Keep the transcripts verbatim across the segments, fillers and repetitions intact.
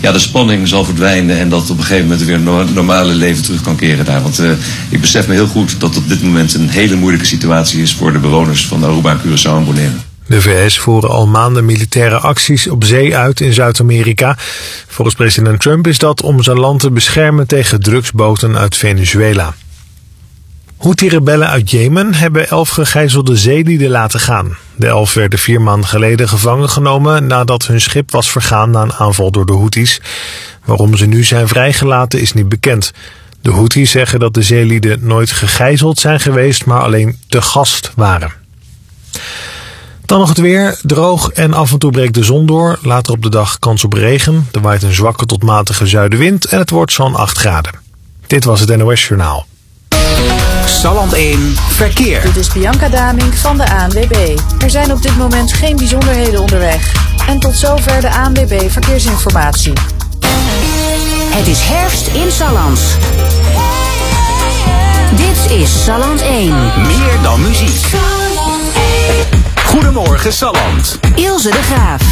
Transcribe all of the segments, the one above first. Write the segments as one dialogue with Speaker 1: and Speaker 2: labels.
Speaker 1: ja, de spanning zal verdwijnen en dat op een gegeven moment weer een no- normale leven terug kan keren daar. Want uh, ik besef me heel goed dat op dit moment een hele moeilijke situatie is voor de bewoners van Aruba, Curaçao en Bonaire.
Speaker 2: De V S voeren al maanden militaire acties op zee uit in Zuid-Amerika. Volgens president Trump is dat om zijn land te beschermen tegen drugsboten uit Venezuela. Houthi-rebellen uit Jemen hebben elf gegijzelde zeelieden laten gaan. De elf werden vier maanden geleden gevangen genomen nadat hun schip was vergaan na een aanval door de Houthis. Waarom ze nu zijn vrijgelaten is niet bekend. De Houthis zeggen dat de zeelieden nooit gegijzeld zijn geweest, maar alleen te gast waren. Dan nog het weer. Droog en af en toe breekt de zon door. Later op de dag kans op regen. Er waait een zwakke tot matige zuidenwind en het wordt zo'n acht graden. Dit was het N O S Journaal.
Speaker 3: Salland één Verkeer.
Speaker 4: Dit is Bianca Damink van de A N W B. Er zijn op dit moment geen bijzonderheden onderweg. En tot zover de A N W B Verkeersinformatie.
Speaker 5: Het is herfst in Salland. Dit is Salland één.
Speaker 3: Meer dan muziek. Goedemorgen Salland.
Speaker 5: Ilse de Graaf.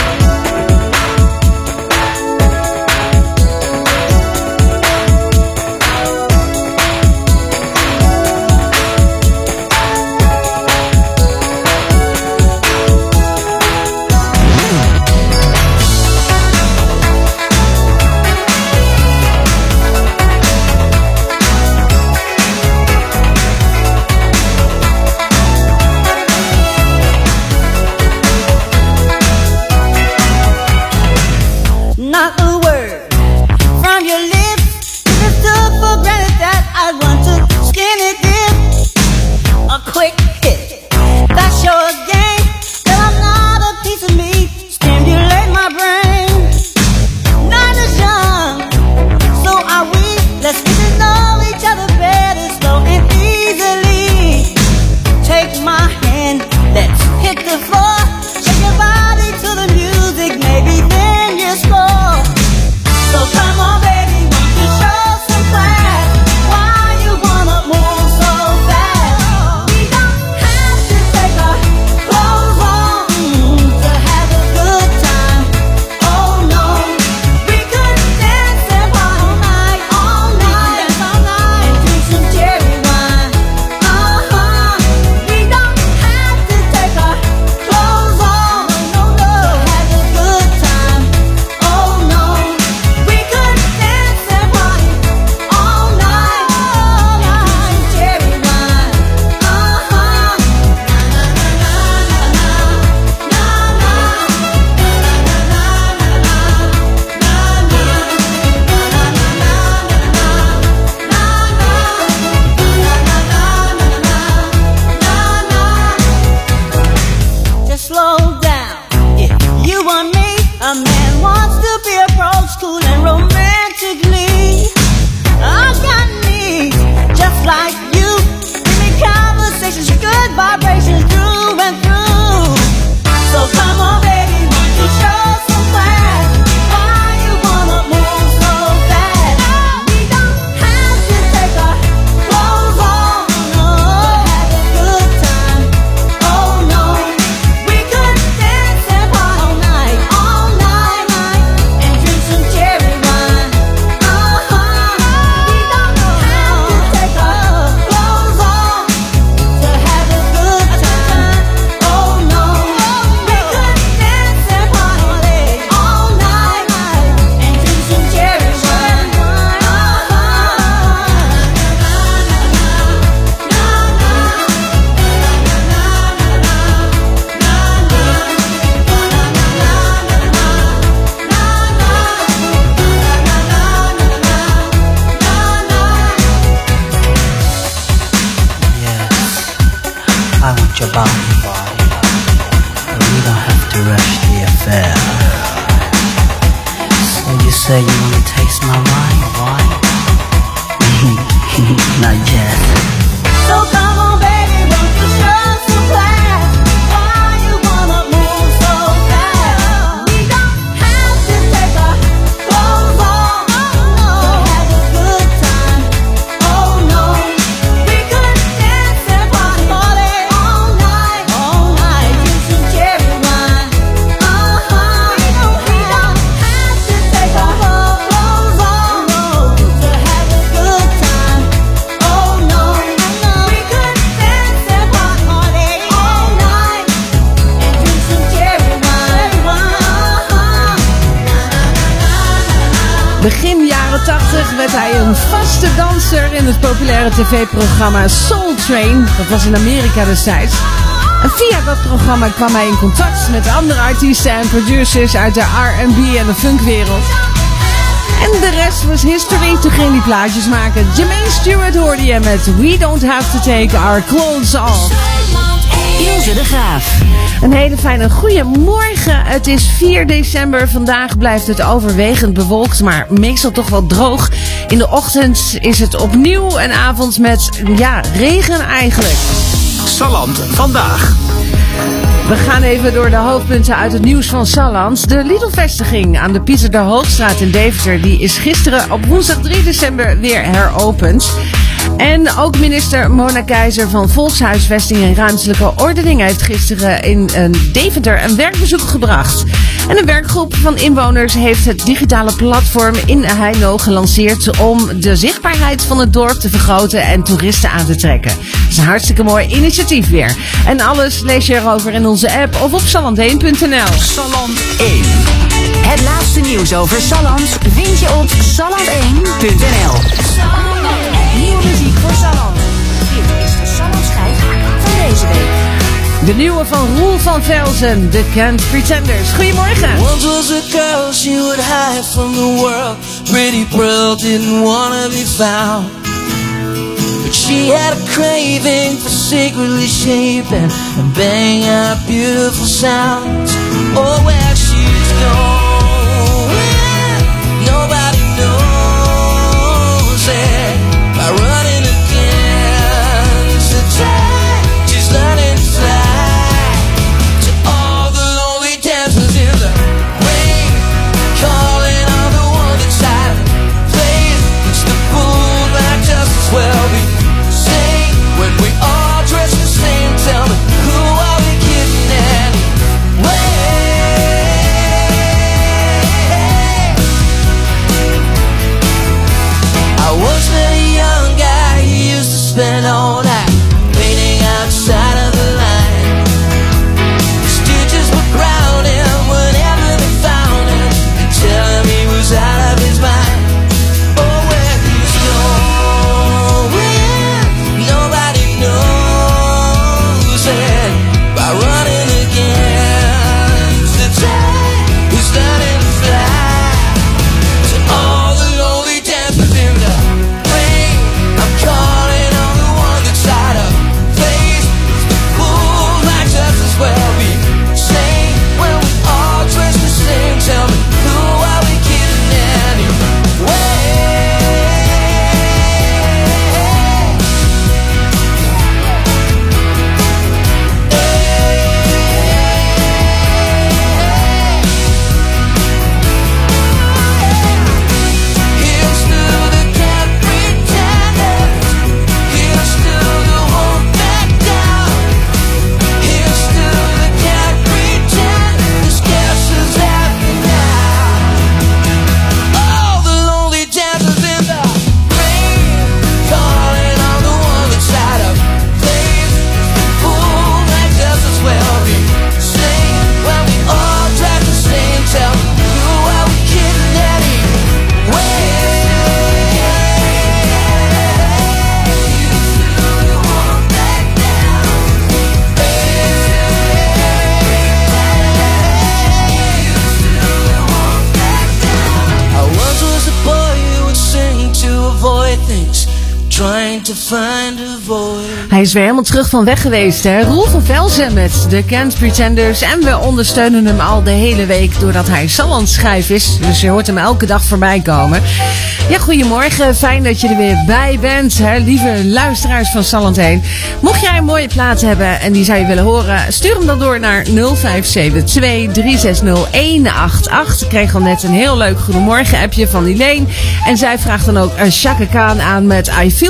Speaker 6: Say you wanna taste my wine, wine? Not yet.
Speaker 7: So come on, baby, won't you show some class? Why you wanna move so fast? We don't have to take our clothes off to have a good time. Oh no, we could dance and party all night, all night. Drink some cherry wine. Uh huh. We don't have to take our
Speaker 8: Begin jaren tachtig werd hij een vaste danser in het populaire tv-programma Soul Train. Dat was in Amerika destijds. En via dat programma kwam hij in contact met andere artiesten en producers uit de R en B en de funkwereld. En de rest was history. Toen ging hij plaatjes maken. Jermaine Stewart hoorde je met We Don't Have To Take Our Clothes Off.
Speaker 5: Ilse de Graaf.
Speaker 8: Een hele fijne goeiemorgen. Het is vier december. Vandaag blijft het overwegend bewolkt, maar meestal toch wel droog. In de ochtend is het opnieuw een avond met, ja, regen eigenlijk.
Speaker 3: Salland vandaag.
Speaker 8: We gaan even door de hoofdpunten uit het nieuws van Salland. De Lidl-vestiging aan de Pieter de Hoogstraat in Deventer die is gisteren op woensdag drie december weer heropend. En ook minister Mona Keizer van Volkshuisvesting en Ruimtelijke Ordening heeft gisteren in een Deventer een werkbezoek gebracht. En een werkgroep van inwoners heeft het digitale platform in Heino gelanceerd om de zichtbaarheid van het dorp te vergroten en toeristen aan te trekken. Dat is een hartstikke mooi initiatief weer. En alles lees je erover in onze app of op salland één punt n l.
Speaker 3: Salland één.
Speaker 5: Het laatste nieuws over Salland vind je op salland één punt n l. Nieuwe muziek voor Salland. Dit is de Sallandschijf van deze week.
Speaker 8: De nieuwe van Roel van Velzen, The Can't Pretenders. Goedemorgen.
Speaker 9: Once was a girl, she would hide from the world. Pretty pearl didn't wanna be found. But she had a craving for secretly shaping and bang out beautiful sounds. Oh, where she's going, nobody knows it. By running against the tide, she's learning to fly. To all the lonely dancers in the rain, calling on the one that's out of place. It's the fool might just as well be sane. When we all dress the same, tell me, who are we kidding anyway? I was very young guy, he used to spend all night waiting outside of the line. The stitches would ground him whenever they found him and tell him he was out of his mind. Oh, where he's going, nobody knows it. By running against the tide, he's learning to fly. To all the lonely dancers in the rain, I'm calling on the one that's out of place. The fool might just as well be sane. When we all dress the same, tell me, who are we kidding anyway? Here's to the Can't Pretenders. Here's to the won't back down. Here's to the Can't Pretenders. Guess who's laughing now? All the lonely dancers in the rain, calling on the one that's out of place. The fool might just as well be sane. When we all dress the same, tell me, who are we kidding anyway? I once was a boy who would sing to avoid things, trying to find a void.
Speaker 8: Hij is weer helemaal terug van weg geweest, hè? Roel van Velzen met The Can't Pretenders. En we ondersteunen hem al de hele week doordat hij Sallandschijf is. Dus je hoort hem elke dag voorbij komen. Ja, goedemorgen. Fijn dat je er weer bij bent, hè? Lieve luisteraars van Salland één. Mocht jij een mooie plaat hebben en die zou je willen horen, stuur hem dan door naar nul vijf zeven twee drie zes nul een acht acht. Ik kreeg al net een heel leuk goedemorgen appje van Elaine. En zij vraagt dan ook een Chaka Khan aan met I Feel For You. Nou,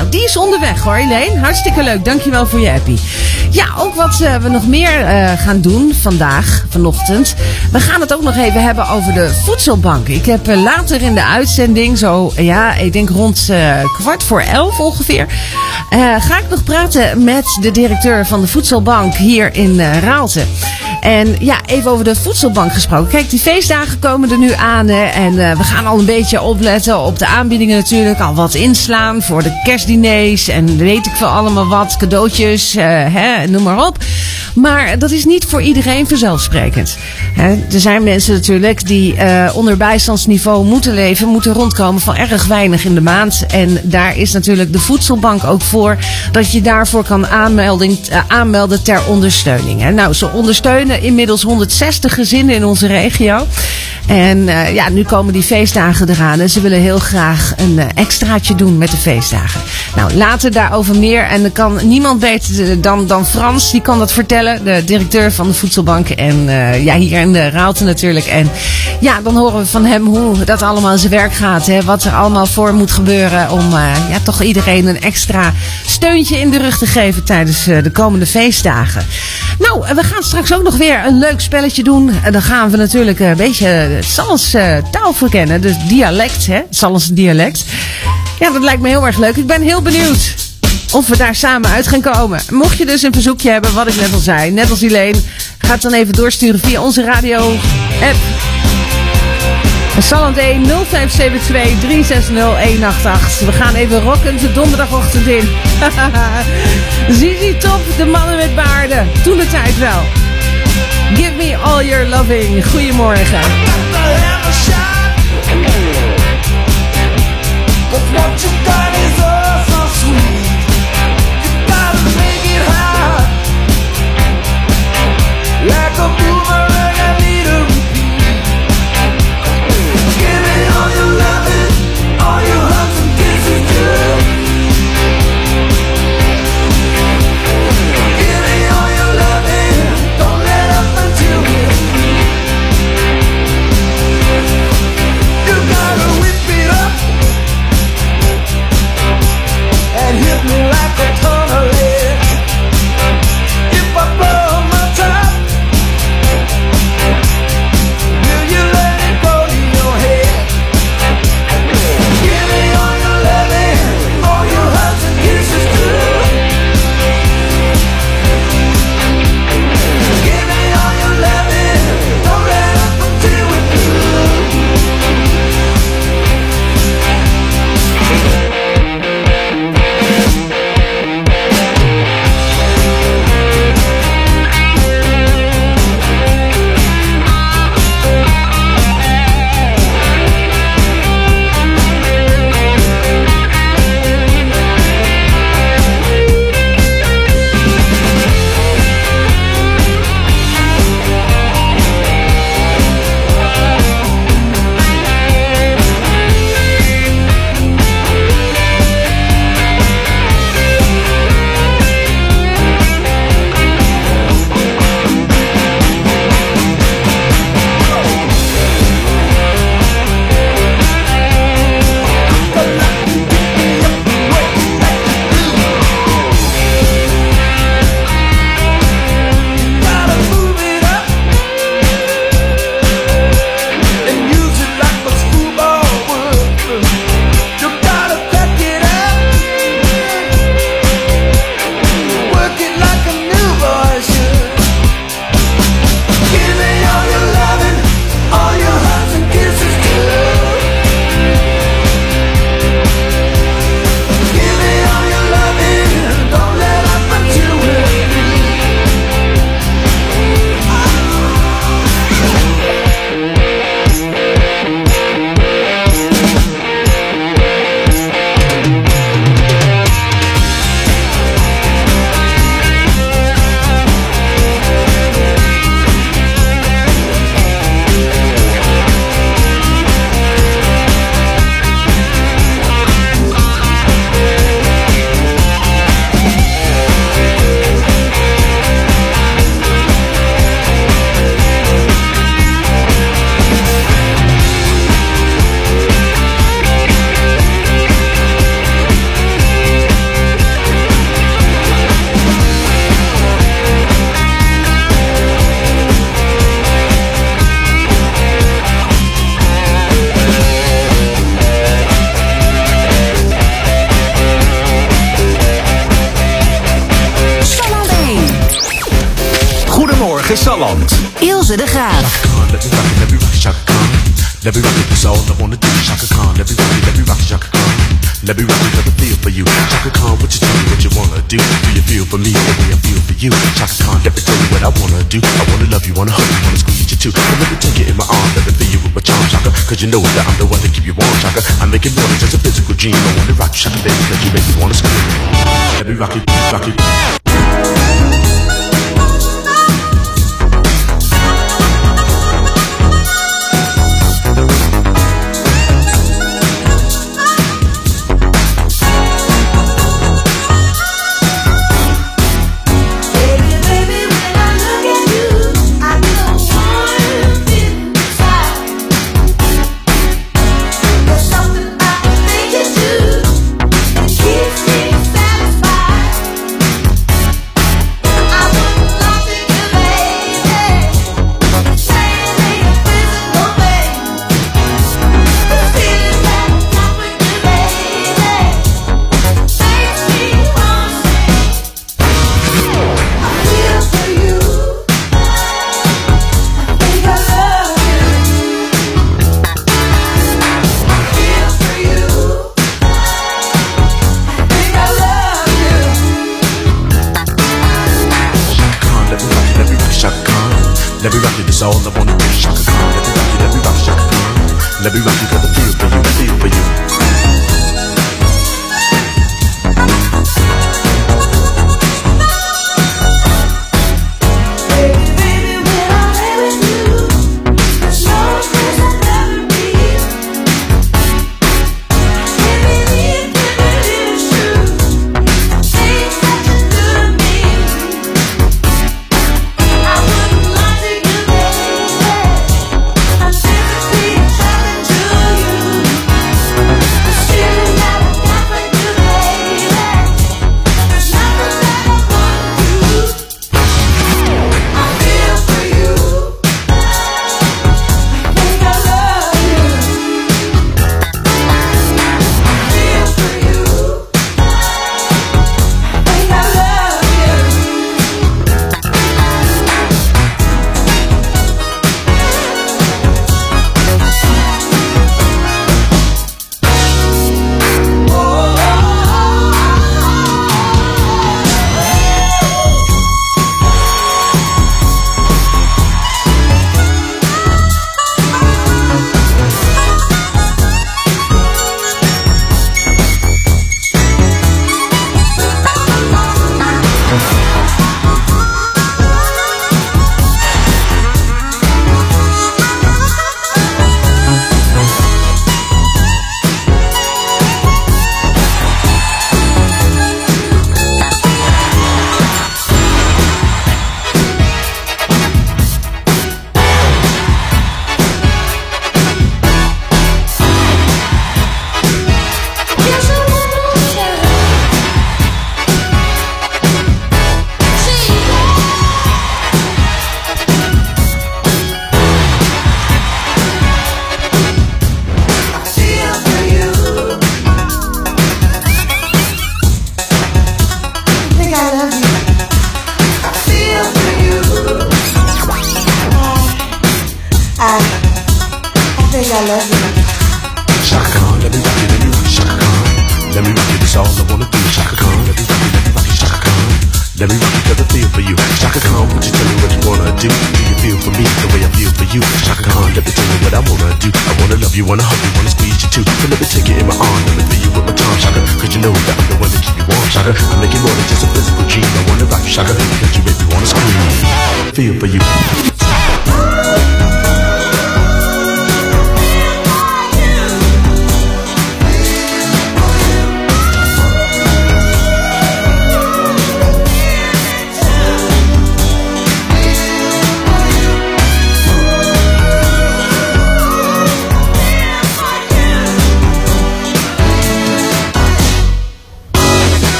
Speaker 8: Nou, die is onderweg hoor, Helene. Hartstikke leuk. Dankjewel voor je appie. Ja, ook wat uh, we nog meer uh, gaan doen vandaag, vanochtend. We gaan het ook nog even hebben over de voedselbank. Ik heb uh, later in de uitzending, zo ja, ik denk rond uh, kwart voor elf ongeveer, uh, ga ik nog praten met de directeur van de voedselbank hier in uh, Raalte. En ja, even over de voedselbank gesproken. Kijk, die feestdagen komen er nu aan. Hè, en uh, we gaan al een beetje opletten op de aanbiedingen natuurlijk. Al wat inslaan voor de kerstdiners. En weet ik veel allemaal wat. Cadeautjes, uh, hè, noem maar op. Maar dat is niet voor iedereen vanzelfsprekend. Hè, er zijn mensen natuurlijk die uh, onder bijstandsniveau moeten leven. Moeten rondkomen van erg weinig in de maand. En daar is natuurlijk de voedselbank ook voor. Dat je daarvoor kan aanmelding, uh, aanmelden ter ondersteuning. Hè. Nou, ze ondersteunen inmiddels honderdzestig gezinnen in onze regio. En uh, ja, nu komen die feestdagen eraan. En ze willen heel graag een uh, extraatje doen met de feestdagen. Nou, later daarover meer. En er kan niemand beter dan, dan Frans. Die kan dat vertellen. De directeur van de voedselbank. En uh, ja, hier in de Raalte natuurlijk. En ja, dan horen we van hem hoe dat allemaal in zijn werk gaat. Hè? Wat er allemaal voor moet gebeuren. Om uh, ja, toch iedereen een extra steuntje in de rug te geven tijdens uh, de komende feestdagen. Nou, we gaan straks ook nog weer een leuk spelletje doen. En dan gaan we natuurlijk een beetje Sallands uh, taal verkennen. Dus dialect, hè. Sallands dialect. Ja, dat lijkt me heel erg leuk. Ik ben heel benieuwd of we daar samen uit gaan komen. Mocht je dus een verzoekje hebben, wat ik net al zei. Net als Helene, ga het dan even doorsturen via onze radio-app. Salland één nul vijf zeven twee drie zes nul een acht acht. We gaan even rocken de donderdagochtend in. Zizi Top, de mannen met baarden. Toen de tijd wel. Give me all your loving. Goedemorgen.
Speaker 9: Don't let up until we're
Speaker 3: Goedemorgen Salland.
Speaker 5: Ilse de Graaf.
Speaker 10: Let me rock it, let me rock it, Chaka Khan. Let me rock it, that's all I wanna do. Chaka Khan, let me rock it, let me rock it, Chaka Khan. Let me rock it, let me feel for you. Chaka Khan, what you tell me what you wanna do? Do you feel for me the way I feel for you? Chaka Khan, let me tell you what I wanna do. I wanna love you, wanna hug you, wanna squeeze you too. But let me take it in my arms, let me feel you with my charm, Chaka. Cause you know that I'm the one to keep you warm, Chaka. I'm making more than just a physical dream. I wanna rock you, Chaka, baby, cause you make me wanna scream. Let me rock it, rock it. Let me rock it, that's all I wanna do. Chaka Khan, let me rock it, let me rock it, Chaka Khan. Let me rock it, cause I feel for you, I feel for you. Let me rock it cause I feel for you. Chaka Khan, would you tell me what you wanna do? Do you feel for me the way I feel for you? Chaka Khan, let me tell you what I wanna do. I wanna love you, wanna hug you, wanna squeeze you too. So let me take it in my arm, let me feel you with my tongue, Chaka. Cause you know that I'm the one to keep you warm, Chaka. I'm making more than just a physical dream. I wanna rock you, Chaka, cause you make me wanna scream. Feel for you.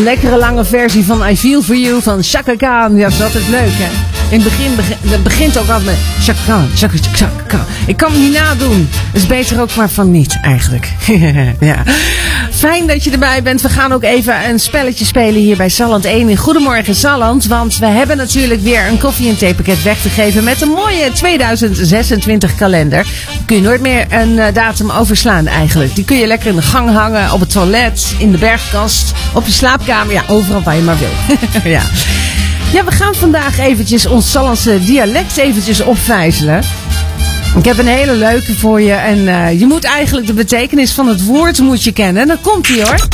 Speaker 8: lekkere lange versie van I Feel For You van Chaka Khan. Ja, dat is altijd leuk, hè? In het begin, begin het begint ook altijd met Chaka Khan, Chaka, Chaka Khan. Ik kan het niet nadoen. Het is beter ook maar van niet, eigenlijk. Ja. Fijn dat je erbij bent. We gaan ook even een spelletje spelen hier bij Salland één in Goedemorgen Salland. Want we hebben natuurlijk weer een koffie- en theepakket weg te geven met een mooie tweeduizend zesentwintig kalender. Daar kun je nooit meer een uh, datum overslaan eigenlijk. Die kun je lekker in de gang hangen, op het toilet, in de bergkast, op je slaapkamer. Ja, overal waar je maar wil. Ja. Ja, we gaan vandaag eventjes ons Sallandse dialect eventjes opvijzelen. Ik heb een hele leuke voor je en uh, je moet eigenlijk de betekenis van het woord moet je kennen. En dan komt ie hoor.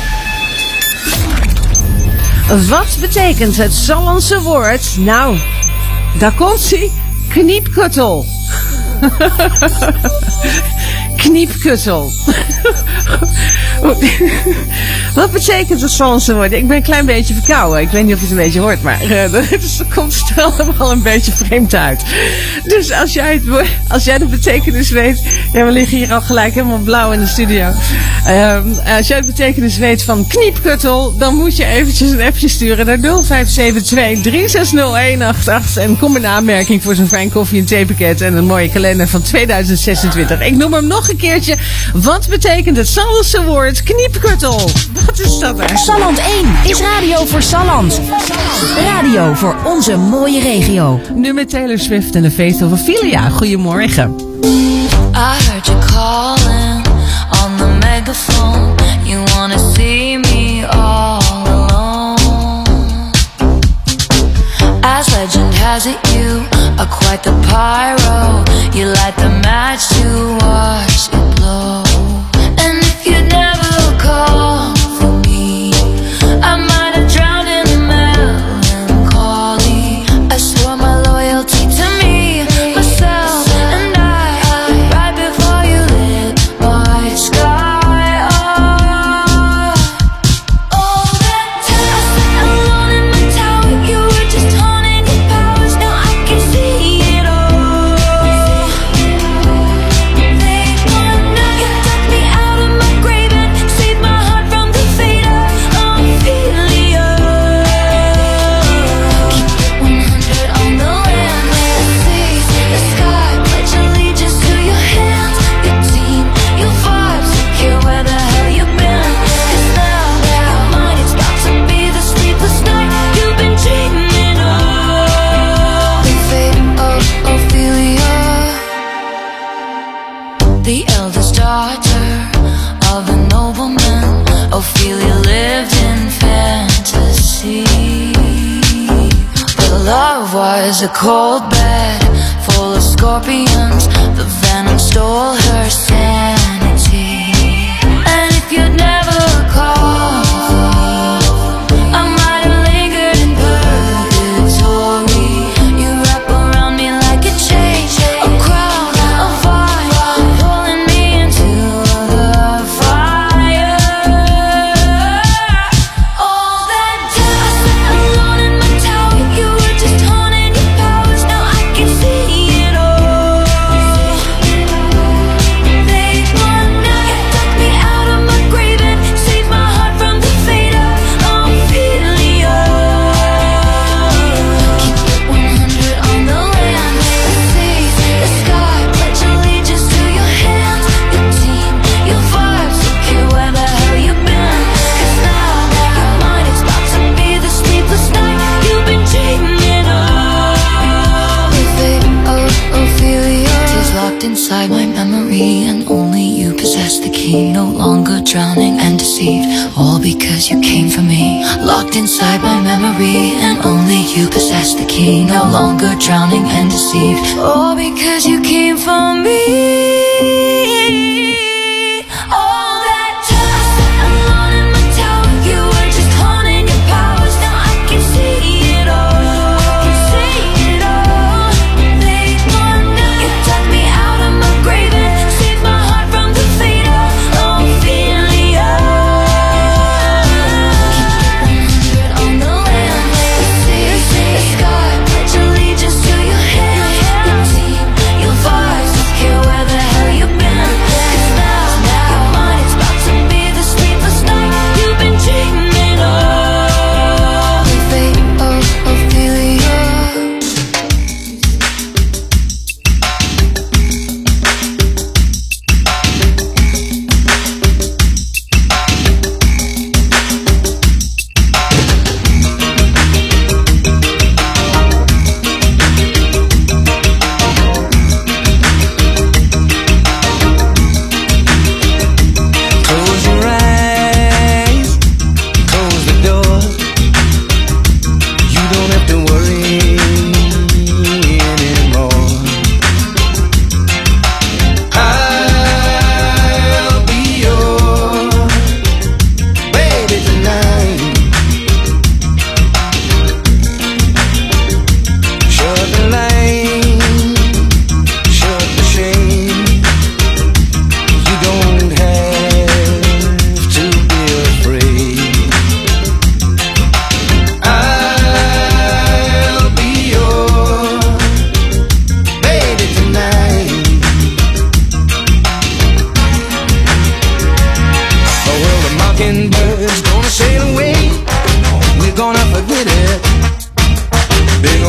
Speaker 8: Wat betekent het Sallandse woord? Nou, daar komt ie. Kniepkuttel. Kniepkuttel. Wat betekent het Sallandse woord? Ik ben een klein beetje verkouden. Ik weet niet of je het een beetje hoort, maar uh, dus het komt er allemaal een beetje vreemd uit. Dus als jij, het woord, als jij de betekenis weet... Ja, we liggen hier al gelijk helemaal blauw in de studio. Uh, als jij de betekenis weet van kniepkuttel... dan moet je eventjes een appje sturen naar nul vijf zeven twee drie zes nul een acht acht... en kom een aanmerking voor zo'n fijn koffie- en theepakket... en een mooie kalender van tweeduizend zesentwintig. Ik noem hem nog een keertje. Wat betekent het Sallandse woord kniepkuttel? Wat is dat er?
Speaker 5: Salland één is radio voor Salland. Radio voor onze mooie regio.
Speaker 8: Nu met Taylor Swift en de Faith of Ophelia. Goedemorgen.
Speaker 11: I heard you calling on the megaphone. You wanna see me all alone. As legend has it, you are quite the pyro. You light the match to watch it blow. And if you never call for me, I might have drowned in the melancholy. I swore my loyalty to me, myself, and I, right before you lit my sky up. All that time I sat alone in my tower, you were just haunting your powers. Now I can see it all. They wonder you took me out of my grave and saved my heart from the fate of Ophelia. Keep it one hundred on the land, the seas, the sky. Pledge allegiance to your hands, your team, your vibes. Secure where the hell you've been. 'Cause now your mind is about to be the sleepless night you've been dreaming of. The fate of Ophelia, the eldest daughter of a nobleman. Ophelia lived in fantasy. But love was a cold bed full of scorpions. The venom stole her sanity. And if you'd never called for me, I might have lingered in purgatory. You wrap around me like a chain, a crown, a vine, pulling me into the fire. All that time I sat alone in my tower, you were just haunting your powers. Now I can see it all. They wonder you took me out of my grave and saved my heart from the fate of Ophelia. Keep it one hundred on the land, the seas, the sky. Pledge allegiance to your hands, your team, your vibes. Secure where the hell you've been. 'Cause now your mind is about to be the sleepless night you've been dreaming of. The fate of Ophelia is locked inside my memory, and only you possess the key. No longer drowning and deceived, all because you came for me. Locked inside my memory, and only you possess the key. No longer drowning and deceived, all because you came for me. All that time I sat alone in my tower, you were just haunting your powers. Now I can see it all. See it all. They wonder you took me out of my grave and saved my heart from the fate of Ophelia. Keep it one hundred on the land, the seas, the sky. Pledge allegiance to your hands, your team, your vibes. Secure where the hell you've been.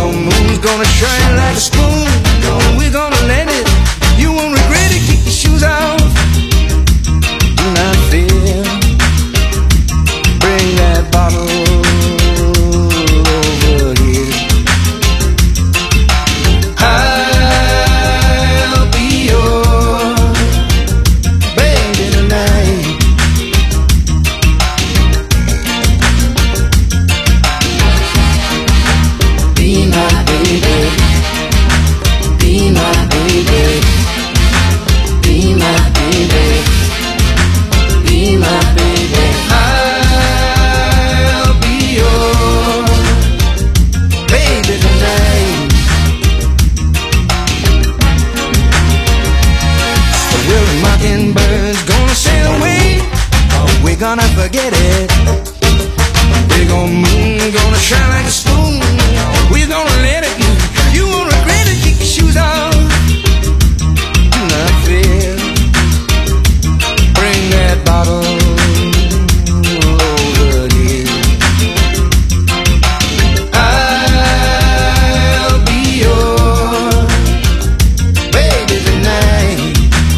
Speaker 12: old moon's gonna shine like a spoon. We're gonna let it, you won't regret it. Kick your shoes off, do not fear. Bring that bottle over here. I'll be your baby tonight. Be my baby, be my baby, be my baby, be my baby. I'll be your baby tonight. Will the mockingbirds gonna sail away, or we gonna forget it? Big old moon gonna shine like a spoon. We're gonna let it, you won't regret it. Kick your shoes off, do not fear. Bring that bottle over here. I'll be your baby tonight.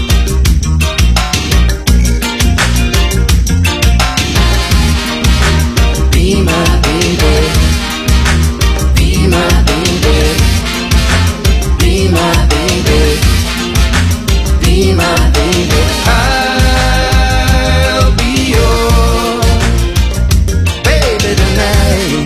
Speaker 12: Be my baby, be my baby, be my baby, be my baby. I'll be your baby tonight.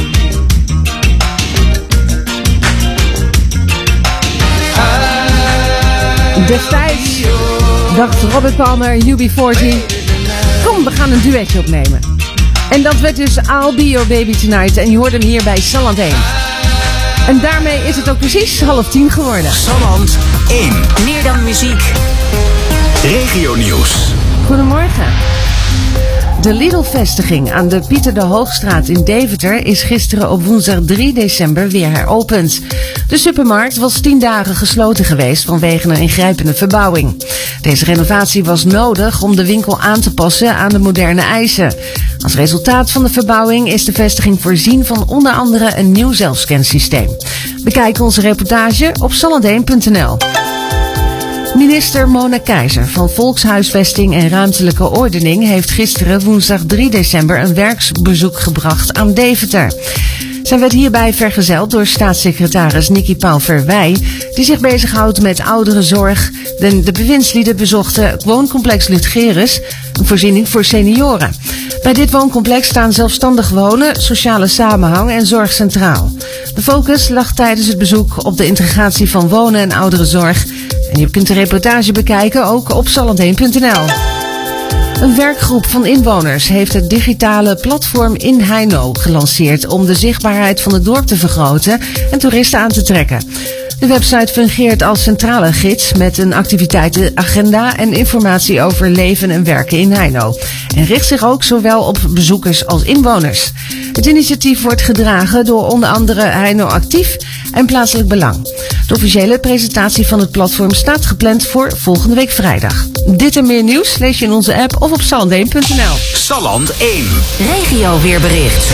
Speaker 8: Destijds dacht Robert Palmer, U B veertig, kom, we gaan een duetje opnemen. En dat werd dus I'll Be Your Baby Tonight. En je hoorde hem hier bij Salland één. En daarmee is het ook precies half tien geworden.
Speaker 3: Salland één. Meer dan muziek. Regionieuws.
Speaker 8: Goedemorgen. De Lidl-vestiging aan de Pieter de Hoogstraat in Deventer is gisteren op woensdag drie december weer heropend. De supermarkt was tien dagen gesloten geweest vanwege een ingrijpende verbouwing. Deze renovatie was nodig om de winkel aan te passen aan de moderne eisen. Als resultaat van de verbouwing is de vestiging voorzien van onder andere een nieuw zelfscansysteem. Bekijk onze reportage op sallandeen punt n l. Minister Mona Keizer van Volkshuisvesting en Ruimtelijke Ordening heeft gisteren woensdag drie december een werkbezoek gebracht aan Deventer. Zij werd hierbij vergezeld door staatssecretaris Nicky Pauw-Verwij, die zich bezighoudt met ouderenzorg. De, de bewindslieden bezochten het wooncomplex Ludgerus, een voorziening voor senioren. Bij dit wooncomplex staan zelfstandig wonen, sociale samenhang en zorg centraal. De focus lag tijdens het bezoek op de integratie van wonen en ouderenzorg. En je kunt de reportage bekijken ook op sallandeen punt n l. Een werkgroep van inwoners heeft het digitale platform In Heino gelanceerd om de zichtbaarheid van het dorp te vergroten en toeristen aan te trekken. De website fungeert als centrale gids met een activiteitenagenda en informatie over leven en werken in Heino. En richt zich ook zowel op bezoekers als inwoners. Het initiatief wordt gedragen door onder andere Heino Actief en Plaatselijk Belang. De officiële presentatie van het platform staat gepland voor volgende week vrijdag. Dit en meer nieuws lees je in onze app of op sallandeen punt n l.
Speaker 3: Salland één.
Speaker 5: Regio weerbericht.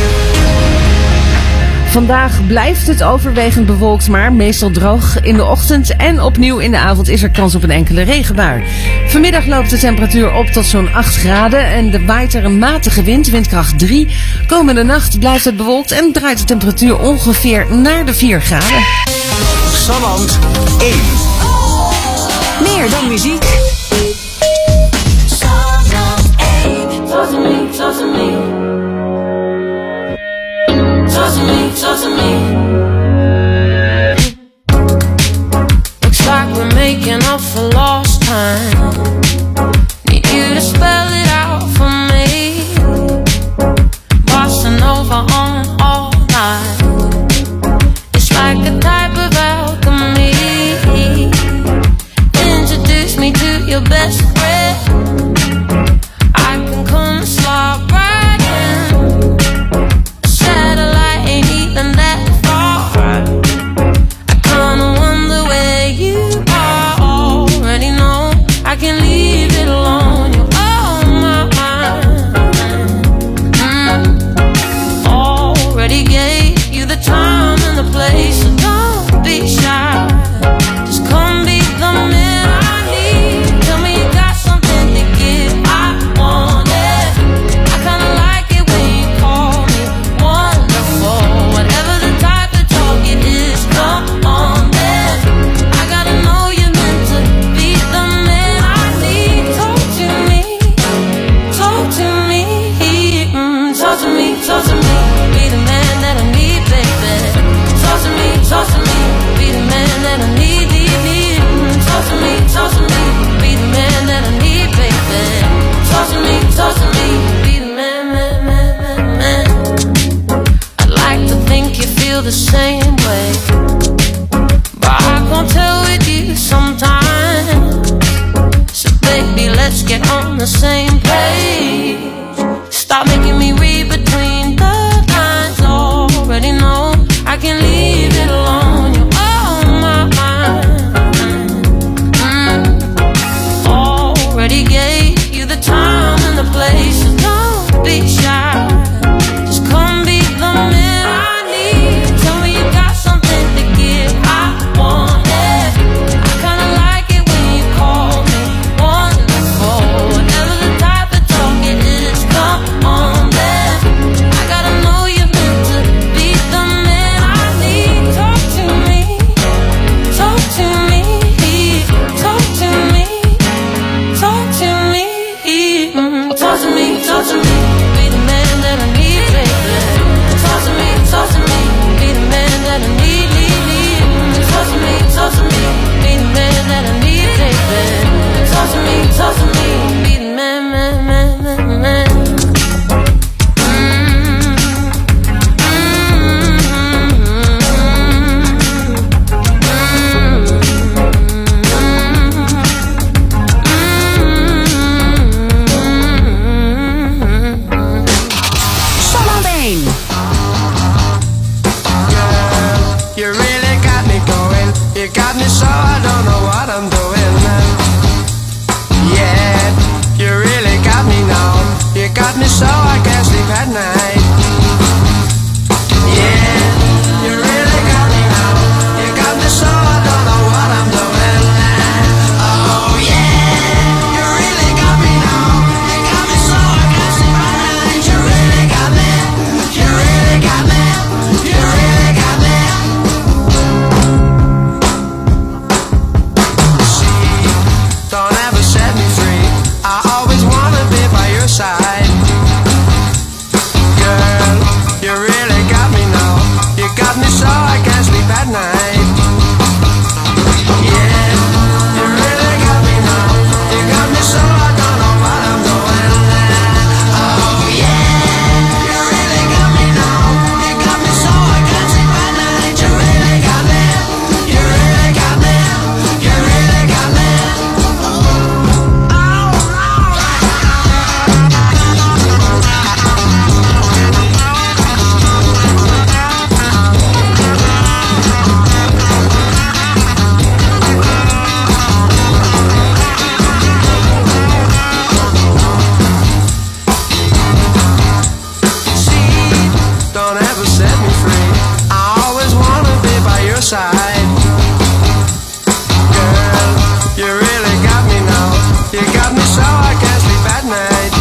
Speaker 8: Vandaag blijft het overwegend bewolkt, maar meestal droog in de ochtend. En opnieuw in de avond is er kans op een enkele regenbui. Vanmiddag loopt de temperatuur op tot zo'n acht graden. En er waait er een matige wind, windkracht drie. Komende nacht blijft het bewolkt en draait de temperatuur ongeveer naar de vier graden.
Speaker 3: Salland één.
Speaker 5: Meer dan muziek.
Speaker 11: Talk to me, talk to me. Talk to me, talk to me. Looks like we're making up for lost time. Need you to spell it out for me. Bossing over on all night. It's like a type of alchemy. Introduce me to your best friend. I can come and slide right in. A satellite ain't even that far. I kinda wonder where you are. Already know I can leave it alone. You're on my mind. Mm. Already gave you the time and the
Speaker 9: place, so don't be shy. Just come be the man I need. Tell me you got something to give, I want it. I kinda like it when you call me wonderful. Whatever the type of talk it is, come on then. I gotta know you're meant to be the man I need. Talk to me, talk to me, mm, talk to me, talk to me. Be the man that I need, baby. Talk to me, talk to me. Be the man that I need, need, need. Mm, talk to me, talk to me. Be the man that I need, baby. Talk to me, talk to me. Be the man, man, man, man, man. I'd like to think you feel the same way, but I can't tell with you sometimes. So baby, let's get on the same page. Stop making me read between the lines. Already know I can leave it alone. You're on my mind. Mm. Already gave you the time and the place, so don't be shy. Just come be the man I need. Tell me you got something to give, I want it. I kinda like it when you call me wonderful. Whatever the type of talk it is, come on then. I gotta know you're meant to be the man I need. Talk to me, talk to me, talk to me, talk to me, mm, talk to me, talk to me. Be the man that I need, baby. Talk to me, talk to me. Be the man that I need, need, need. Mm, talk to me, talk to me. Be the man that I need, baby. Talk to me, talk to me. Be the man, man, man, man, man.
Speaker 5: Salland één.
Speaker 12: You really got me going. You got me so I don't know what I'm doing. Yeah, you really got me now. You got me so I can't sleep at night. Yeah, you really got me now. You got me so I don't know what I'm doing. Oh yeah, you really got me now. You got me so I can't sleep at night. You really got me. You really got me. You really got me. Don't ever set me free. I always wanna be by your side. Girl, you really got me now. You got me so I can't sleep at night. Yeah, you really got me now. You got me so I don't know what I'm doing. Oh yeah, you really got me now. You got me so I can't sleep at night. You really got me. You really got me. You really got me. Don't ever set me free. I always wanna be by your side. Girl, you really got me now. You got me so I can't sleep at night.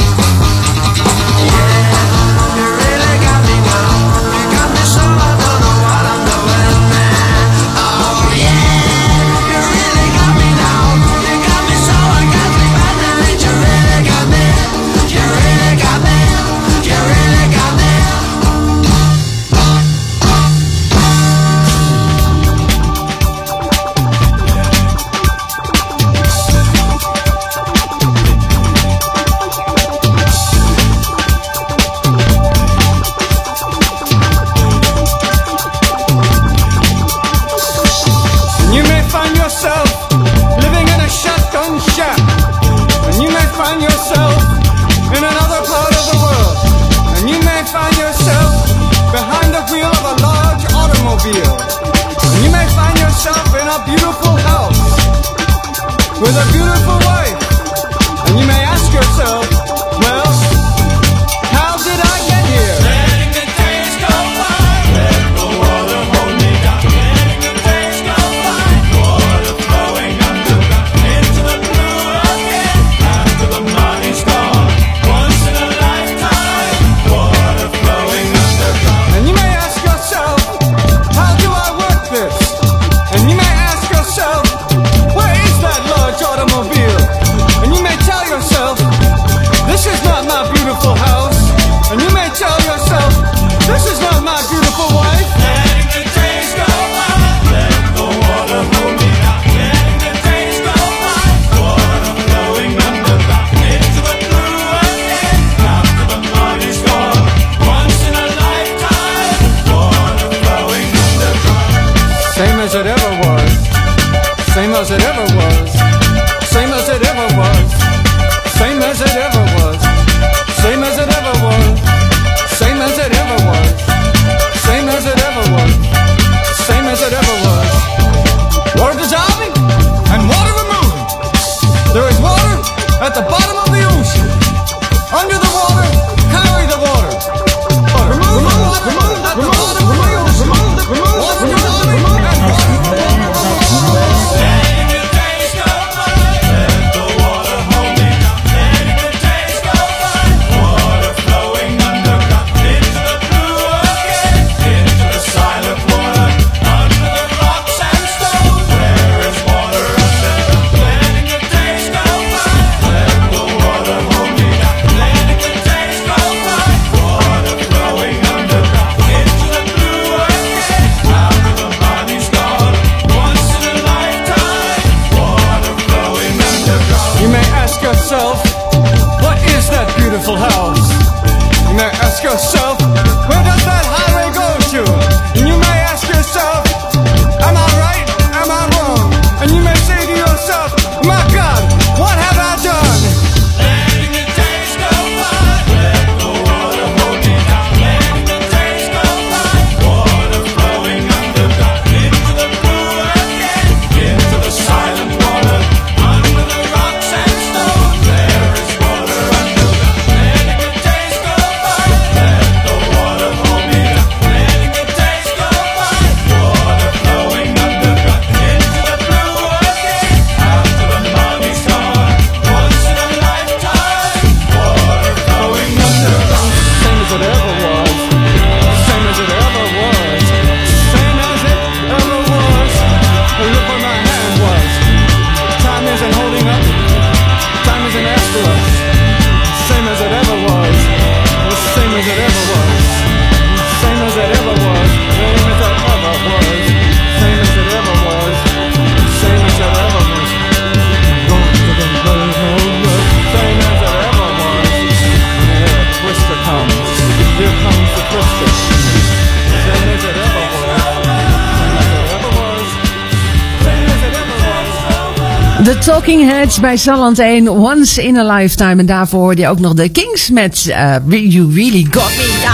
Speaker 12: Yeah, you really got me now. You got me so I don't know what I'm doing. Oh yeah, you really got me now. You got me so I can't sleep at night. You really got me. You really got me. You really got me.
Speaker 13: You may find yourself living in a shotgun shack, and you may find yourself in another part of the world, and you may find yourself behind the wheel of a large automobile, and you may find yourself in a beautiful house with a beautiful wife, and you may ask yourself, well, how did I get here? Letting the days go by, let no other hold
Speaker 8: The Talking Heads bij Salland één, Once in a Lifetime. En daarvoor hoorde je ook nog de Kings met uh, You Really Got Me. Ja.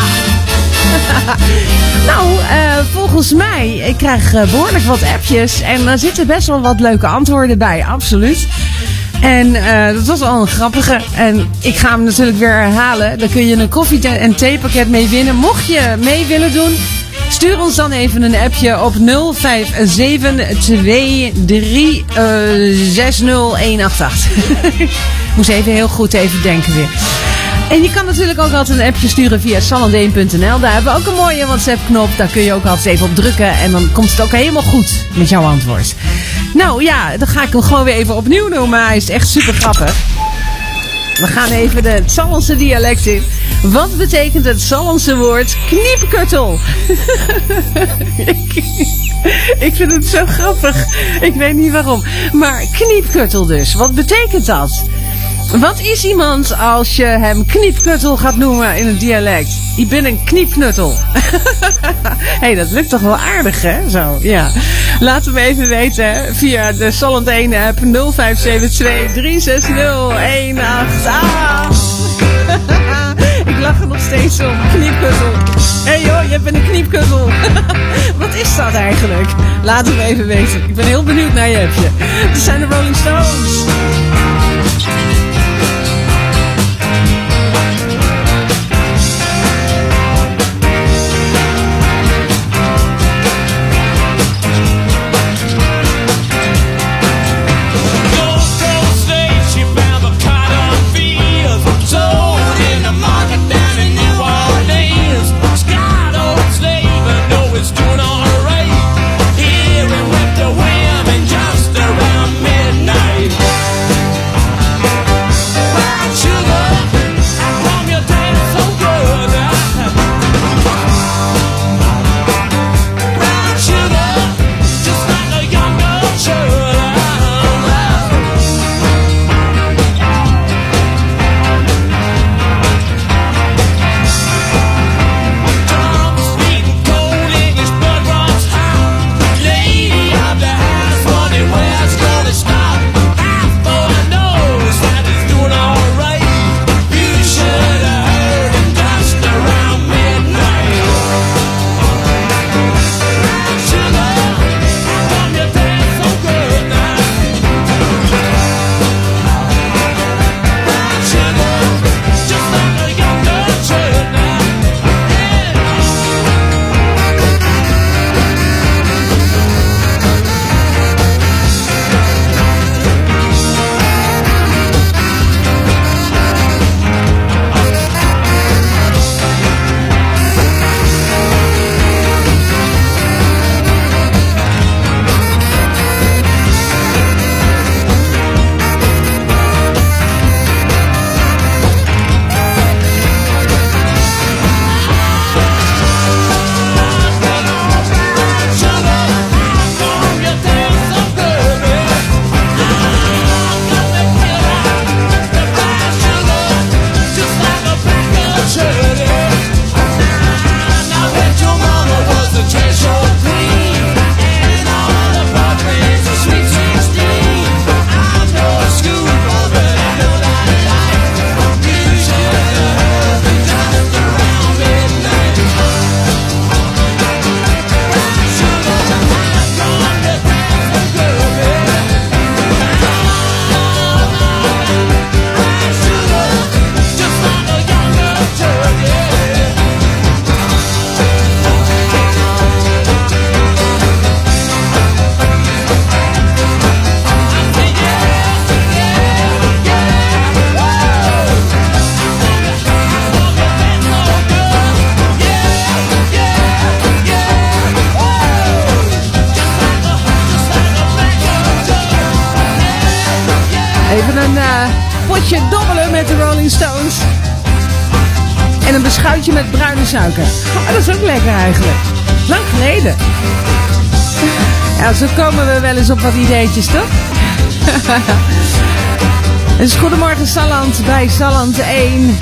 Speaker 8: Nou, uh, volgens mij, ik krijg uh, behoorlijk wat appjes. En er zitten best wel wat leuke antwoorden bij, absoluut. En uh, dat was al een grappige. En ik ga hem natuurlijk weer herhalen. Daar kun je een koffie- en theepakket mee winnen. Mocht je mee willen doen, stuur ons dan even een appje op nul vijf zeven twee drie zes nul een acht acht. Moest even heel goed even denken weer. En je kan natuurlijk ook altijd een appje sturen via salland één punt n l. Daar hebben we ook een mooie WhatsApp-knop. Daar kun je ook altijd even op drukken. En dan komt het ook helemaal goed met jouw antwoord. Nou ja, dan ga ik hem gewoon weer even opnieuw doen. Maar hij is echt super grappig. We gaan even de het Sallandse dialect in. Wat betekent het Sallandse woord kniepkuttel? Ik vind het zo grappig. Ik weet niet waarom. Maar kniepkuttel dus. Wat betekent dat? Wat is iemand als je hem kniepkuttel gaat noemen in het dialect? Ik ben een kniepknuttel. Hé, hey, dat lukt toch wel aardig, hè? Zo, ja. Laat hem even weten via de Salland één app nul vijf zeven twee drie zes nul een acht. Ah! Ik lach er nog steeds om. Kniepkuttel. Hé hey joh, je bent een kniepkuttel. Wat is dat eigenlijk? Laat hem even weten. Ik ben heel benieuwd naar je appje. Dit zijn de Rolling Stones. potje dobbelen met de Rolling Stones. En een beschuitje met bruine suiker. Oh, dat is ook lekker eigenlijk. Lang geleden. Ja, zo komen we wel eens op wat ideetjes, toch? Dus goedemorgen Salland bij Salland één.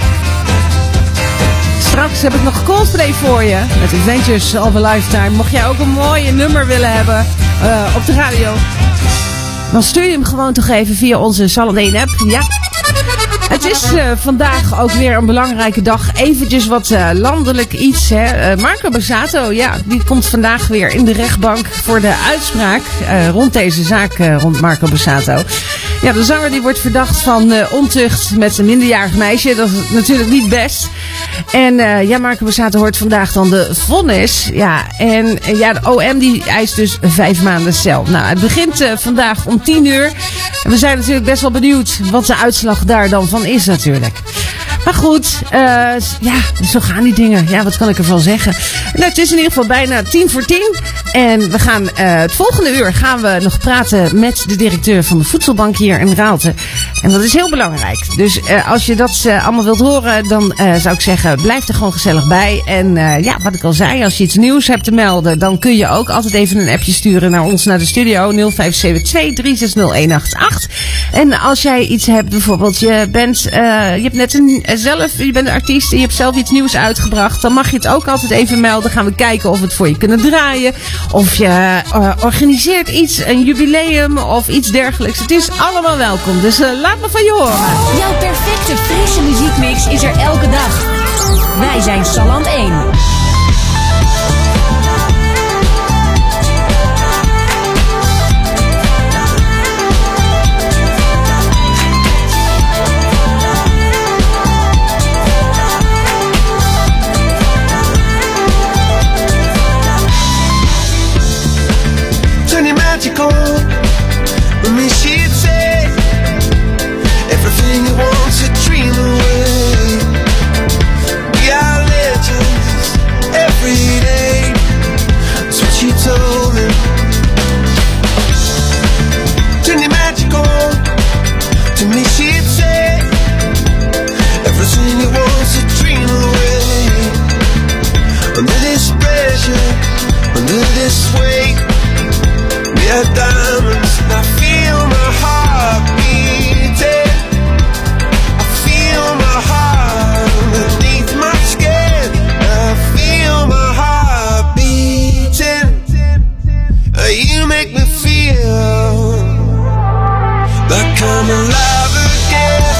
Speaker 8: Straks heb ik nog Coldplay voor je. Met Adventures of a Lifetime. Mocht jij ook een mooie nummer willen hebben uh, op de radio. dan stuur je hem gewoon toch even via onze Salon één app. Ja. Het is uh, vandaag ook weer een belangrijke dag. Eventjes wat uh, landelijk iets. Hè. Uh, Marco Borsato, ja, die komt vandaag weer in de rechtbank voor de uitspraak uh, rond deze zaak uh, rond Marco Borsato. Ja, de zanger die wordt verdacht van uh, ontucht met een minderjarig meisje. Dat is natuurlijk niet best. En uh, ja, Marco Borsato hoort vandaag dan de vonnis. Ja, en uh, ja, de O M die eist dus vijf maanden cel. Nou, het begint uh, vandaag om tien uur. En we zijn natuurlijk best wel benieuwd wat de uitslag daar dan van is natuurlijk. Maar goed, uh, ja, zo gaan die dingen. Ja, wat kan ik ervan zeggen? Nou, het is in ieder geval bijna tien voor tien. En we gaan uh, het volgende uur gaan we nog praten met de directeur van de voedselbank hier in Raalte. En dat is heel belangrijk. Dus uh, als je dat uh, allemaal wilt horen, dan uh, zou ik zeggen, blijf er gewoon gezellig bij. En uh, ja, wat ik al zei, als je iets nieuws hebt te melden, dan kun je ook altijd even een appje sturen naar ons, naar de studio nul vijf zeven twee drie zes nul een acht acht. En als jij iets hebt, bijvoorbeeld, je bent, uh, je hebt net een, uh, zelf, je bent een artiest en je hebt zelf iets nieuws uitgebracht, dan mag je het ook altijd even melden. Gaan we kijken of we het voor je kunnen draaien. Of je uh, organiseert iets, een jubileum of iets dergelijks. Het is allemaal welkom, dus uh, laat me van je horen.
Speaker 5: Jouw perfecte frisse muziekmix is er elke dag. Wij zijn Salland één.
Speaker 12: Magical. With me she'd say everything you want to dream away. We are legends every day. That's what she told me. Turn it magical. To me she'd say everything you want to dream away. Under this pressure, under this weight, we are diamonds, and I feel my heart beating. I feel my heart underneath my skin. I feel my heart beating. You make me feel like I'm alive again.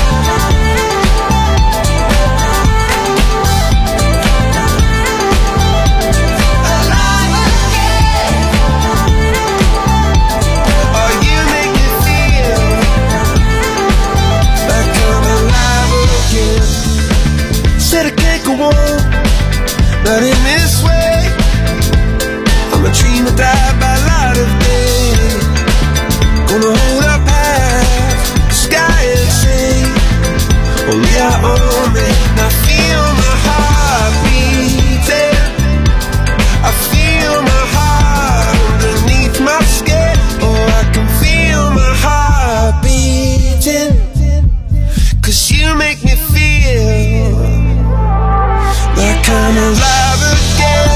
Speaker 12: Not in this way. I'm a dreamer, die by light of day. Gonna hold up half the sky and say, only I own it. And I feel my heart beating. I feel my heart underneath my skin. Oh, I can feel my heart beating. Cause you make me feel like I'm alive again.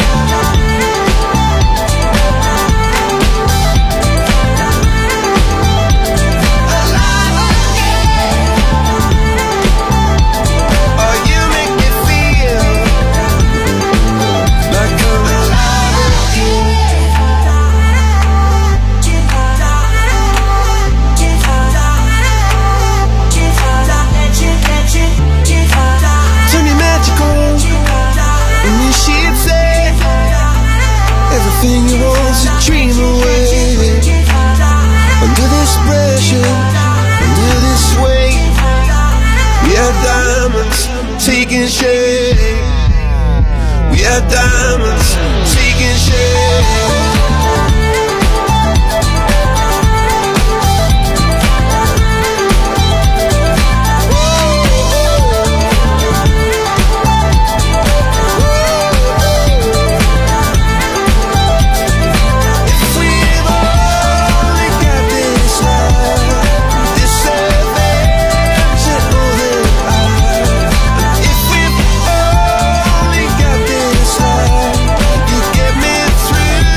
Speaker 12: Alive again. Oh, you make me feel like I'm alive again. Turn it magical. And then she'd say everything you want to dream away. Under this pressure, under this weight, we are diamonds taking shape. We are diamonds taking shape. Through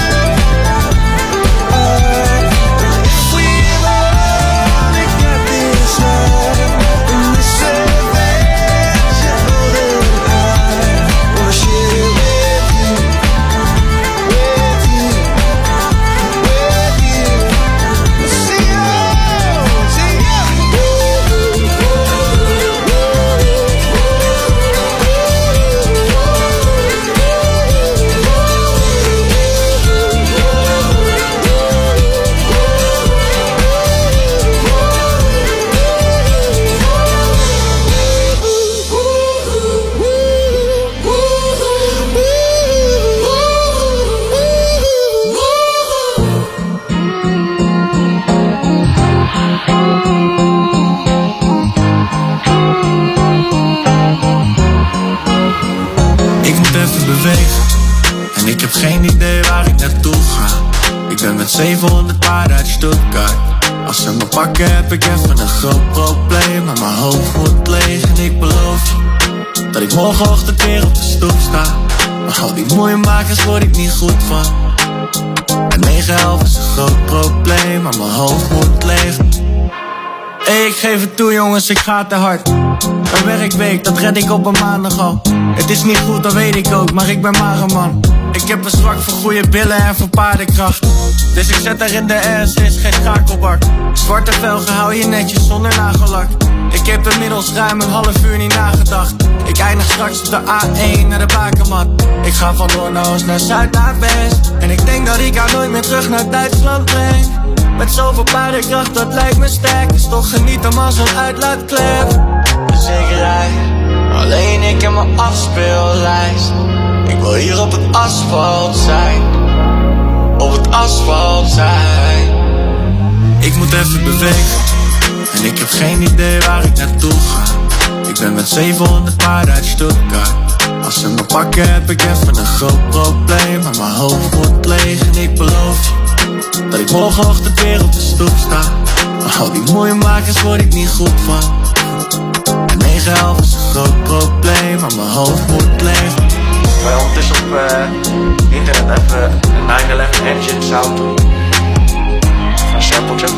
Speaker 14: heb geen idee waar ik naartoe ga. Ik ben met zevenhonderd paarden uit Stuttgart. Als ze me pakken heb ik even een groot probleem. Maar mijn hoofd wordt leeg en ik beloof je dat ik morgenochtend weer op de stoep sta. Maar al die mooie makers word ik niet goed van. En negen elf is een groot probleem, maar mijn hoofd wordt leeg. Hey, ik geef het toe jongens, ik ga te hard. Een werkweek, dat red ik op een maandag al. Het is niet goed, dat weet ik ook, maar ik ben maar een man. Ik heb een zwak voor goede billen en voor paardenkracht. Dus ik zet er in de S, is geen schakelbak. Zwarte velgen hou je netjes zonder nagellak. Ik heb inmiddels ruim een half uur niet nagedacht. Ik eindig straks op de A één naar de Bakermat. Ik ga van noord naar oost naar zuid naar west. En ik denk dat ik haar nooit meer terug naar Duitsland breng. Met zoveel paardenkracht, dat lijkt me sterk. Is toch genieten als een uitlaatklep. Zekerheid, alleen ik en mijn afspeellijst. Ik wil hier op het asfalt zijn. Op het asfalt zijn. Ik moet even bewegen. En ik heb geen idee waar ik naartoe ga. Ik ben met zevenhonderd paarden uit Stuttgart. Als ze me pakken heb ik even een groot probleem. Maar mijn hoofd wordt leeg en ik beloof je dat ik morgenochtend weer op de stoep sta. Maar al die mooie makers word ik niet goed van. En negen elf is een groot probleem, maar mijn hoofd wordt leeg. Wij ondertussen op uh, internet even een nine eleven engine sound doen. Een sampletje.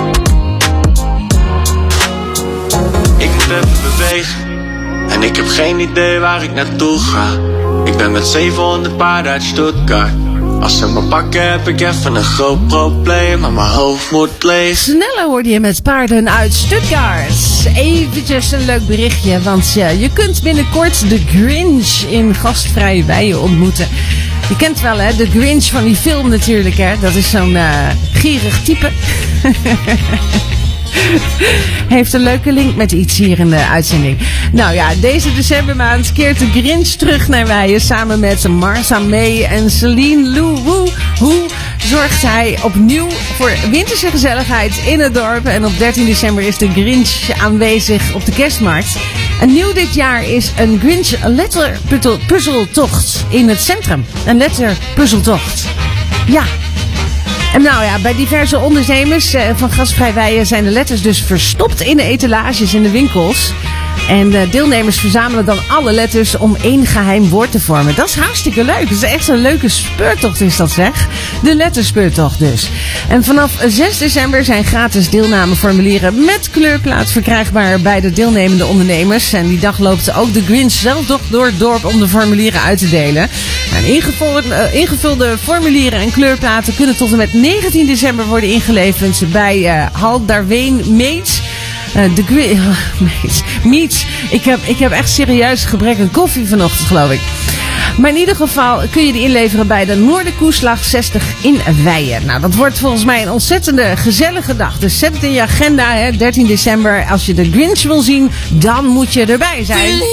Speaker 14: Ik moet even bewegen. En ik heb geen idee waar ik naartoe ga. Ik ben met zevenhonderd paarden uit Stuttgart. Als ze me pakken heb ik even een groot probleem, maar mijn hoofd wordt leeg.
Speaker 8: Sneller hoorde je met paarden uit Stuttgart. Eventjes een leuk berichtje, want ja, je kunt binnenkort de Grinch in gastvrije weien ontmoeten. Je kent wel hè, de Grinch van die film natuurlijk hè. Dat is zo'n uh, gierig type. Heeft een leuke link met iets hier in de uitzending. Nou ja, deze decembermaand keert de Grinch terug naar Weijen samen met Martha May en Celine Lou Wu. Hoe zorgt hij opnieuw voor winterse gezelligheid in het dorp. En op dertien december is de Grinch aanwezig op de kerstmarkt. En nieuw dit jaar is een Grinch letterpuzzeltocht in het centrum. Een letterpuzzeltocht. Ja. En nou ja, bij diverse ondernemers uh, van gastvrij Weijen zijn de letters dus verstopt in de etalages in de winkels. En de deelnemers verzamelen dan alle letters om één geheim woord te vormen. Dat is hartstikke leuk. Dat is echt een leuke speurtocht is dat zeg. De letterspeurtocht dus. En vanaf zes december zijn gratis deelnameformulieren met kleurplaat verkrijgbaar bij de deelnemende ondernemers. En die dag loopt ook de Grinch zelf door het dorp om de formulieren uit te delen. En ingevulde, uh, ingevulde formulieren en kleurplaten kunnen tot en met negentien december worden ingeleverd bij uh, Hal Darween Meets. Uh, de Grinch... Uh, Meets. Ik heb, ik heb echt serieus gebrek aan koffie vanochtend, geloof ik. Maar in ieder geval kun je die inleveren bij de Noorderkoeslag zestig in Weijen. Nou, dat wordt volgens mij een ontzettende gezellige dag. Dus zet het in je agenda, hè, dertien december. Als je de Grinch wil zien, dan moet je erbij zijn.
Speaker 11: Release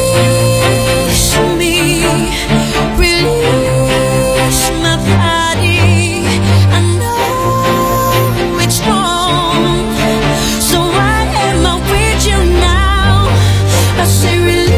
Speaker 11: me, release my body. I know it's wrong, so why am I with you now? I say release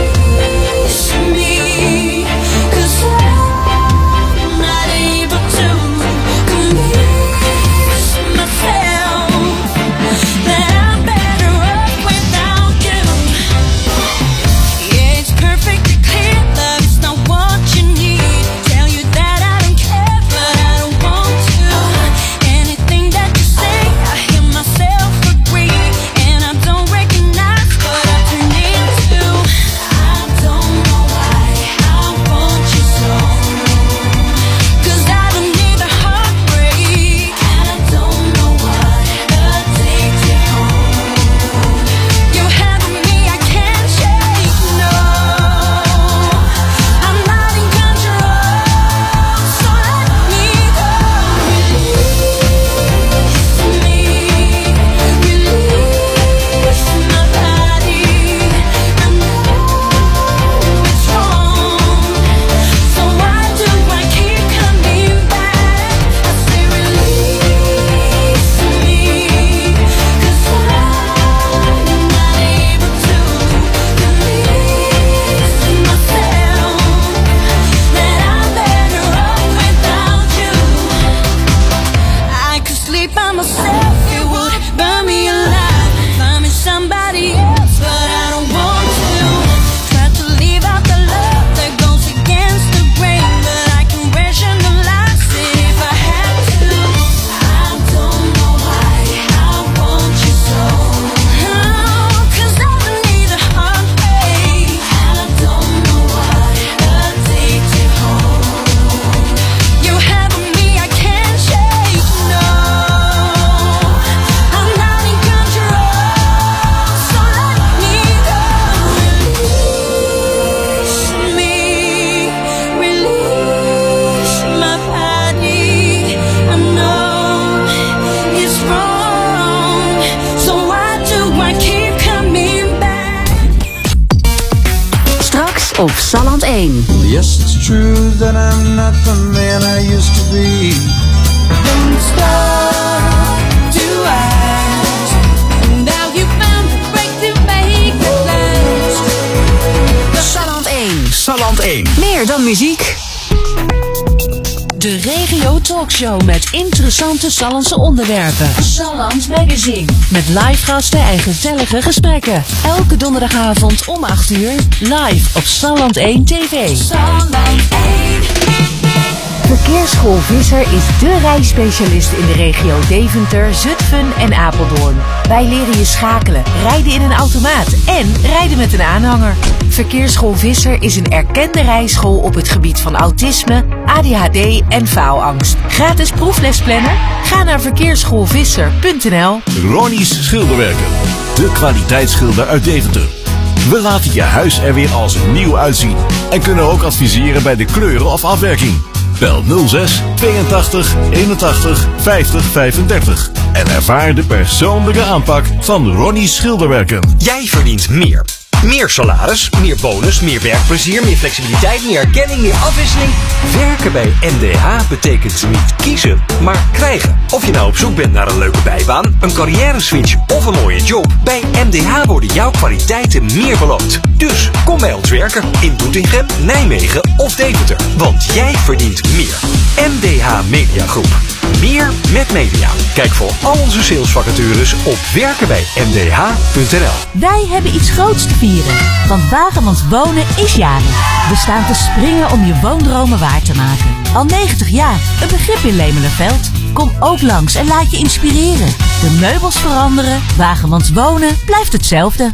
Speaker 11: me, 'cause I'm not able to convince myself that I'm better off without you. Yeah, it's perfect.
Speaker 5: één.
Speaker 12: Yes, it's true that I'm not the man I used to be.
Speaker 7: Don't stop to ask. Now you found a break to make it last.
Speaker 5: Salland één.
Speaker 3: Salland één.
Speaker 5: Meer dan muziek.
Speaker 8: De Regio Talkshow met interessante Sallandse onderwerpen.
Speaker 5: Salland Magazine.
Speaker 8: Met live gasten en gezellige gesprekken. Elke donderdagavond om acht uur. Live op Salland één T V.
Speaker 5: Salland één. Verkeersschool Visser is dé rijspecialist in de regio Deventer, Zutphen en Apeldoorn. Wij leren je schakelen, rijden in een automaat en rijden met een aanhanger. Verkeersschool Visser is een erkende rijschool op het gebied van autisme, A D H D en faalangst. Gratis proeflesplanner? Ga naar verkeersschoolvisser punt n l.
Speaker 15: Ronnie's Schilderwerken, de kwaliteitsschilder uit Deventer. We laten je huis er weer als nieuw uitzien en kunnen ook adviseren bij de kleuren of afwerking. Bel nul zes tweeëntachtig eenentachtig vijftig vijfendertig en ervaar de persoonlijke aanpak van Ronnie's Schilderwerken.
Speaker 3: Jij verdient meer. Meer salaris, meer bonus, meer werkplezier, meer flexibiliteit, meer erkenning, meer afwisseling. Werken bij M D H betekent niet kiezen, maar krijgen. Of je nou op zoek bent naar een leuke bijbaan, een carrière-switch of een mooie job. Bij M D H worden jouw kwaliteiten meer beloond. Dus kom bij ons werken in Doetinchem, Nijmegen of Deventer. Want jij verdient meer. M D H Media Groep. Meer met media. Kijk voor al onze salesvacatures op werken bij m d h punt n l.
Speaker 5: Wij hebben iets groots te vieren, want Wagemans Wonen is jarig. We staan te springen om je woondromen waar te maken. Al negentig jaar, een begrip in Lemelerveld. Kom ook langs en laat je inspireren. De meubels veranderen, Wagemans Wonen blijft hetzelfde.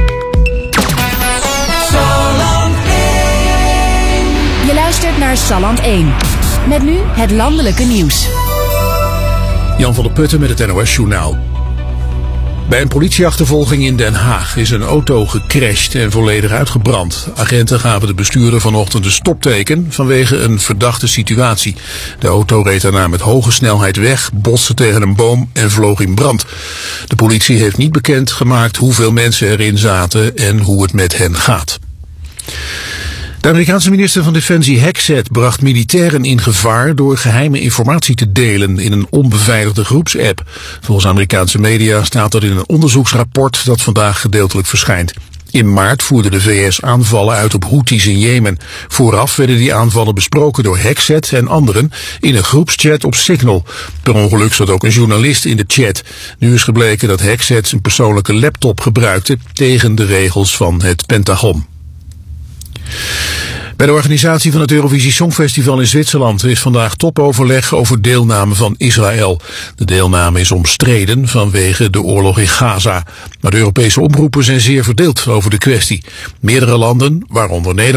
Speaker 7: Salland één.
Speaker 5: Je luistert naar Salland één. Met nu het landelijke nieuws.
Speaker 16: Jan van der Putten met het N O S-journaal. Bij een politieachtervolging in Den Haag is een auto gecrashed en volledig uitgebrand. Agenten gaven de bestuurder vanochtend een stopteken vanwege een verdachte situatie. De auto reed daarna met hoge snelheid weg, botste tegen een boom en vloog in brand. De politie heeft niet bekend gemaakt hoeveel mensen erin zaten en hoe het met hen gaat. De Amerikaanse minister van Defensie Hegseth bracht militairen in gevaar door geheime informatie te delen in een onbeveiligde groepsapp. Volgens Amerikaanse media staat dat in een onderzoeksrapport dat vandaag gedeeltelijk verschijnt. In maart voerde de V S aanvallen uit op Houthis in Jemen. Vooraf werden die aanvallen besproken door Hegseth en anderen in een groepschat op Signal. Per ongeluk zat ook een journalist in de chat. Nu is gebleken dat Hegseth zijn persoonlijke laptop gebruikte tegen de regels van het Pentagon. Bij de organisatie van het Eurovisie Songfestival in Zwitserland is vandaag topoverleg over deelname van Israël. De deelname is omstreden vanwege de oorlog in Gaza. Maar de Europese omroepen zijn zeer verdeeld over de kwestie. Meerdere landen, waaronder Nederland,